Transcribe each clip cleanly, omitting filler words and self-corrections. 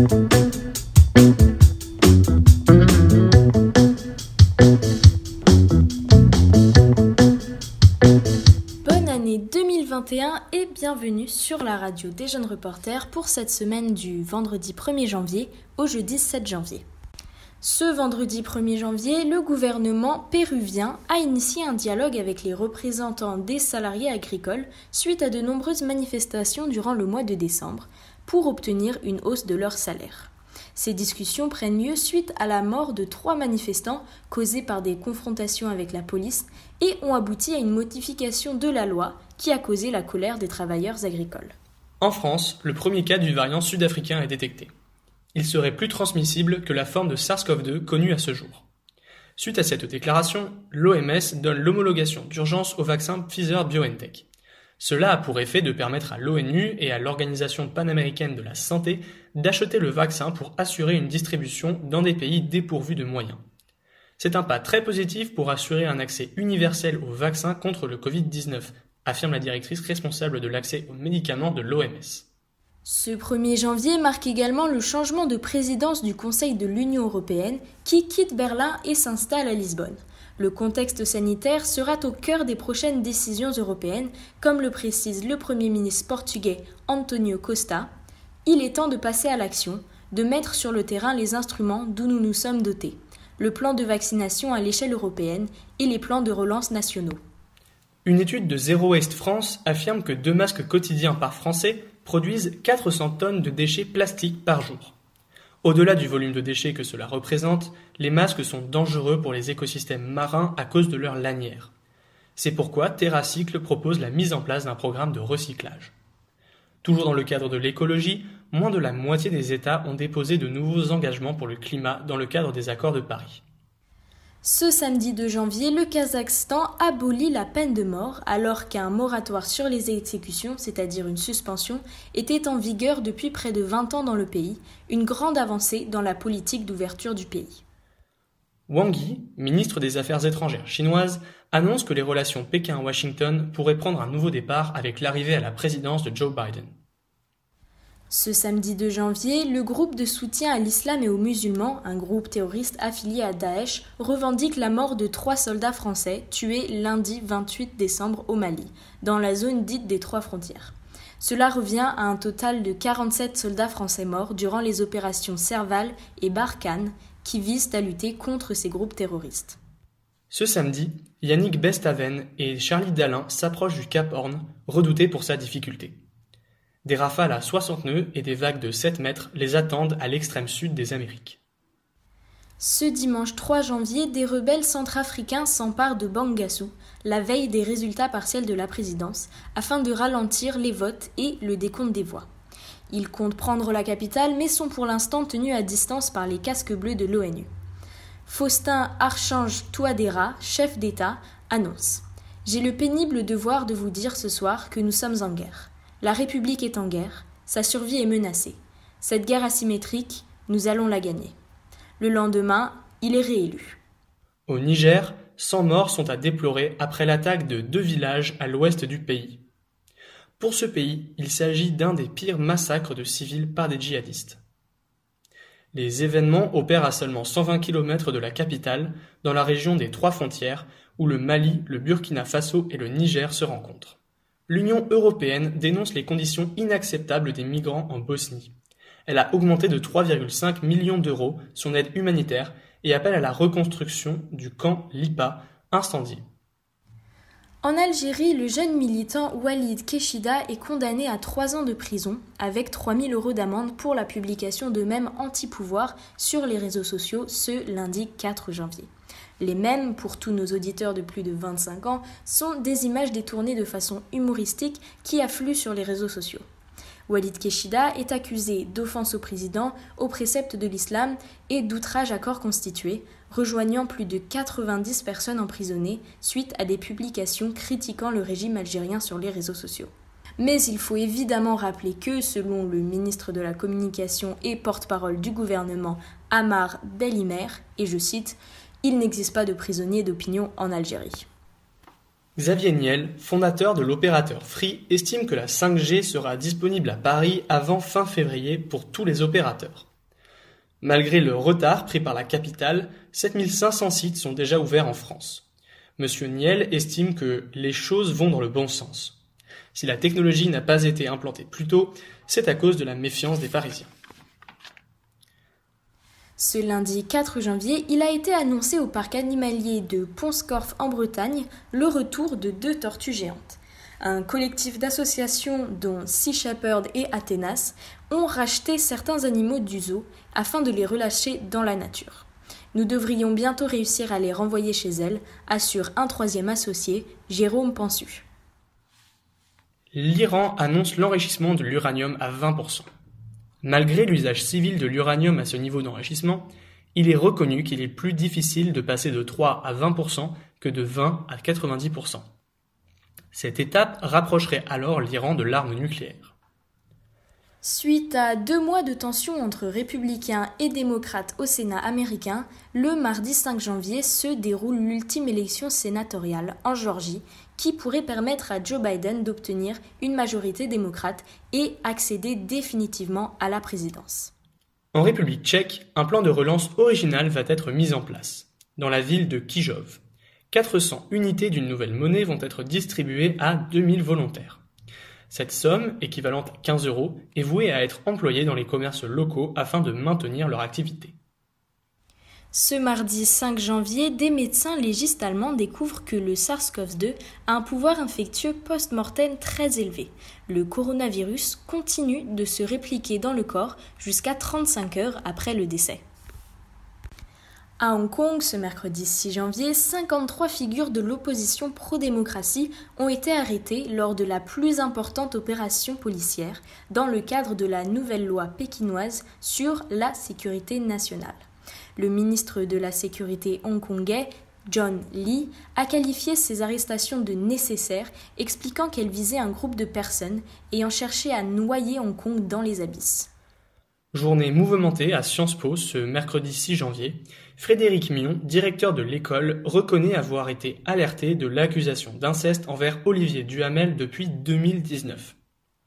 Bonne année 2021 et bienvenue sur la radio des jeunes reporters pour cette semaine du vendredi 1er janvier au jeudi 7 janvier. Ce vendredi 1er janvier, le gouvernement péruvien a initié un dialogue avec les représentants des salariés agricoles suite à de nombreuses manifestations durant le mois de décembre pour obtenir une hausse de leur salaire. Ces discussions prennent lieu suite à la mort de 3 manifestants causés par des confrontations avec la police et ont abouti à une modification de la loi qui a causé la colère des travailleurs agricoles. En France, le premier cas du variant sud-africain est détecté. Il serait plus transmissible que la forme de SARS-CoV-2 connue à ce jour. Suite à cette déclaration, l'OMS donne l'homologation d'urgence au vaccin Pfizer-BioNTech. Cela a pour effet de permettre à l'ONU et à l'Organisation panaméricaine de la santé d'acheter le vaccin pour assurer une distribution dans des pays dépourvus de moyens. C'est un pas très positif pour assurer un accès universel au vaccin contre le Covid-19, affirme la directrice responsable de l'accès aux médicaments de l'OMS. Ce 1er janvier marque également le changement de présidence du Conseil de l'Union européenne qui quitte Berlin et s'installe à Lisbonne. Le contexte sanitaire sera au cœur des prochaines décisions européennes, comme le précise le Premier ministre portugais António Costa. Il est temps de passer à l'action, de mettre sur le terrain les instruments d'où nous nous sommes dotés, le plan de vaccination à l'échelle européenne et les plans de relance nationaux. Une étude de Zero Waste France affirme que 2 masques quotidiens par Français produisent 400 tonnes de déchets plastiques par jour. Au-delà du volume de déchets que cela représente, les masques sont dangereux pour les écosystèmes marins à cause de leur lanière. C'est pourquoi TerraCycle propose la mise en place d'un programme de recyclage. Toujours dans le cadre de l'écologie, moins de la moitié des États ont déposé de nouveaux engagements pour le climat dans le cadre des accords de Paris. Ce samedi 2 janvier, le Kazakhstan abolit la peine de mort alors qu'un moratoire sur les exécutions, c'est-à-dire une suspension, était en vigueur depuis près de 20 ans dans le pays, une grande avancée dans la politique d'ouverture du pays. Wang Yi, ministre des Affaires étrangères chinoise, annonce que les relations Pékin-Washington pourraient prendre un nouveau départ avec l'arrivée à la présidence de Joe Biden. Ce samedi 2 janvier, le groupe de soutien à l'islam et aux musulmans, un groupe terroriste affilié à Daesh, revendique la mort de 3 soldats français tués lundi 28 décembre au Mali, dans la zone dite des 3 frontières. Cela revient à un total de 47 soldats français morts durant les opérations Serval et Barkhane qui visent à lutter contre ces groupes terroristes. Ce samedi, Yannick Bestaven et Charlie Dalin s'approchent du Cap Horn, redouté pour sa difficulté. Des rafales à 60 nœuds et des vagues de 7 mètres les attendent à l'extrême sud des Amériques. Ce dimanche 3 janvier, des rebelles centrafricains s'emparent de Bangassou, la veille des résultats partiels de la présidence, afin de ralentir les votes et le décompte des voix. Ils comptent prendre la capitale, mais sont pour l'instant tenus à distance par les casques bleus de l'ONU. Faustin Archange Touadéra, chef d'État, annonce « J'ai le pénible devoir de vous dire ce soir que nous sommes en guerre. La République est en guerre, sa survie est menacée. Cette guerre asymétrique, nous allons la gagner. » Le lendemain, il est réélu. Au Niger, 100 morts sont à déplorer après l'attaque de 2 villages à l'ouest du pays. Pour ce pays, il s'agit d'un des pires massacres de civils par des djihadistes. Les événements opèrent à seulement 120 km de la capitale, dans la région des 3 frontières, où le Mali, le Burkina Faso et le Niger se rencontrent. L'Union européenne dénonce les conditions inacceptables des migrants en Bosnie. Elle a augmenté de 3,5 millions d'euros son aide humanitaire et appelle à la reconstruction du camp Lipa, incendié. En Algérie, le jeune militant Walid Keshida est condamné à 3 ans de prison avec 3 000 € d'amende pour la publication de mèmes anti-pouvoir sur les réseaux sociaux ce lundi 4 janvier. Les mèmes, pour tous nos auditeurs de plus de 25 ans, sont des images détournées de façon humoristique qui affluent sur les réseaux sociaux. Walid Keshida est accusé d'offense au président, aux préceptes de l'islam et d'outrage à corps constitué, rejoignant plus de 90 personnes emprisonnées suite à des publications critiquant le régime algérien sur les réseaux sociaux. Mais il faut évidemment rappeler que, selon le ministre de la Communication et porte-parole du gouvernement Ammar Belhimer, et je cite, « Il n'existe pas de prisonniers d'opinion en Algérie ». Xavier Niel, fondateur de l'opérateur Free, estime que la 5G sera disponible à Paris avant fin février pour tous les opérateurs. Malgré le retard pris par la capitale, 7500 sites sont déjà ouverts en France. Monsieur Niel estime que les choses vont dans le bon sens. Si la technologie n'a pas été implantée plus tôt, c'est à cause de la méfiance des Parisiens. Ce lundi 4 janvier, il a été annoncé au parc animalier de Pont-Scorff en Bretagne le retour de 2 tortues géantes. Un collectif d'associations dont Sea Shepherd et Athénas ont racheté certains animaux du zoo afin de les relâcher dans la nature. Nous devrions bientôt réussir à les renvoyer chez elles, assure un 3e associé, Jérôme Pensu. L'Iran annonce l'enrichissement de l'uranium à 20%. Malgré l'usage civil de l'uranium à ce niveau d'enrichissement, il est reconnu qu'il est plus difficile de passer de 3 à 20% que de 20 à 90%. Cette étape rapprocherait alors l'Iran de l'arme nucléaire. Suite à 2 mois de tensions entre républicains et démocrates au Sénat américain, le mardi 5 janvier se déroule l'ultime élection sénatoriale en Géorgie qui pourrait permettre à Joe Biden d'obtenir une majorité démocrate et accéder définitivement à la présidence. En République tchèque, un plan de relance original va être mis en place. Dans la ville de Kyjov, 400 unités d'une nouvelle monnaie vont être distribuées à 2000 volontaires. Cette somme, équivalente à 15 €, est vouée à être employée dans les commerces locaux afin de maintenir leur activité. Ce mardi 5 janvier, des médecins légistes allemands découvrent que le SARS-CoV-2 a un pouvoir infectieux post-mortem très élevé. Le coronavirus continue de se répliquer dans le corps jusqu'à 35 heures après le décès. À Hong Kong, ce mercredi 6 janvier, 53 figures de l'opposition pro-démocratie ont été arrêtées lors de la plus importante opération policière dans le cadre de la nouvelle loi pékinoise sur la sécurité nationale. Le ministre de la Sécurité hongkongais, John Lee, a qualifié ces arrestations de nécessaires, expliquant qu'elles visaient un groupe de personnes ayant cherché à noyer Hong Kong dans les abysses. Journée mouvementée à Sciences Po ce mercredi 6 janvier, Frédéric Mion, directeur de l'école, reconnaît avoir été alerté de l'accusation d'inceste envers Olivier Duhamel depuis 2019.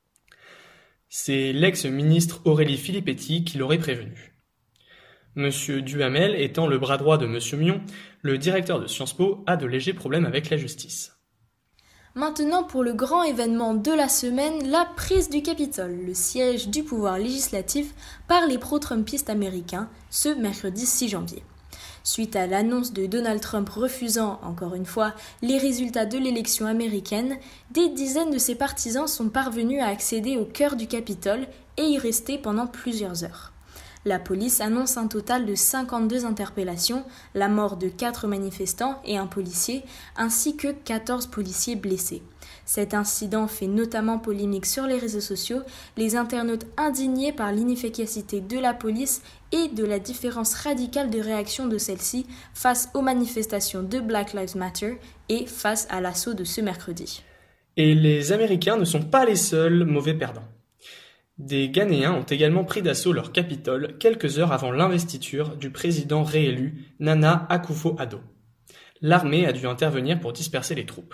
C'est l'ex-ministre Aurélie Filippetti qui l'aurait prévenu. Monsieur Duhamel étant le bras droit de Monsieur Mion, le directeur de Sciences Po a de légers problèmes avec la justice. Maintenant pour le grand événement de la semaine, la prise du Capitole, le siège du pouvoir législatif par les pro-trumpistes américains, ce mercredi 6 janvier. Suite à l'annonce de Donald Trump refusant, encore une fois, les résultats de l'élection américaine, des dizaines de ses partisans sont parvenus à accéder au cœur du Capitole et y rester pendant plusieurs heures. La police annonce un total de 52 interpellations, la mort de 4 manifestants et un policier, ainsi que 14 policiers blessés. Cet incident fait notamment polémique sur les réseaux sociaux, les internautes indignés par l'inefficacité de la police et de la différence radicale de réaction de celle-ci face aux manifestations de Black Lives Matter et face à l'assaut de ce mercredi. Et les Américains ne sont pas les seuls mauvais perdants. Des Ghanéens ont également pris d'assaut leur capitole quelques heures avant l'investiture du président réélu Nana Akufo-Addo. L'armée a dû intervenir pour disperser les troupes.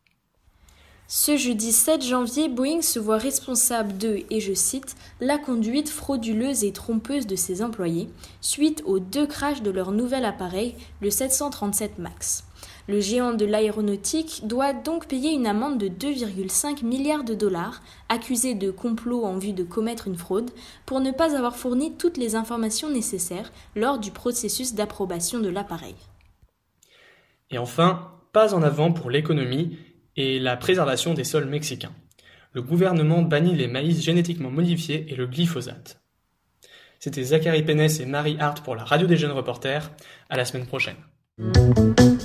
Ce jeudi 7 janvier, Boeing se voit responsable de, et je cite, la conduite frauduleuse et trompeuse de ses employés, suite aux 2 crashs de leur nouvel appareil, le 737 MAX. Le géant de l'aéronautique doit donc payer une amende de 2,5 milliards de dollars, accusé de complot en vue de commettre une fraude, pour ne pas avoir fourni toutes les informations nécessaires lors du processus d'approbation de l'appareil. Et enfin, pas en avant pour l'économie et la préservation des sols mexicains. Le gouvernement bannit les maïs génétiquement modifiés et le glyphosate. C'était Zachary Pénès et Marie Hart pour la Radio des Jeunes Reporters. À la semaine prochaine.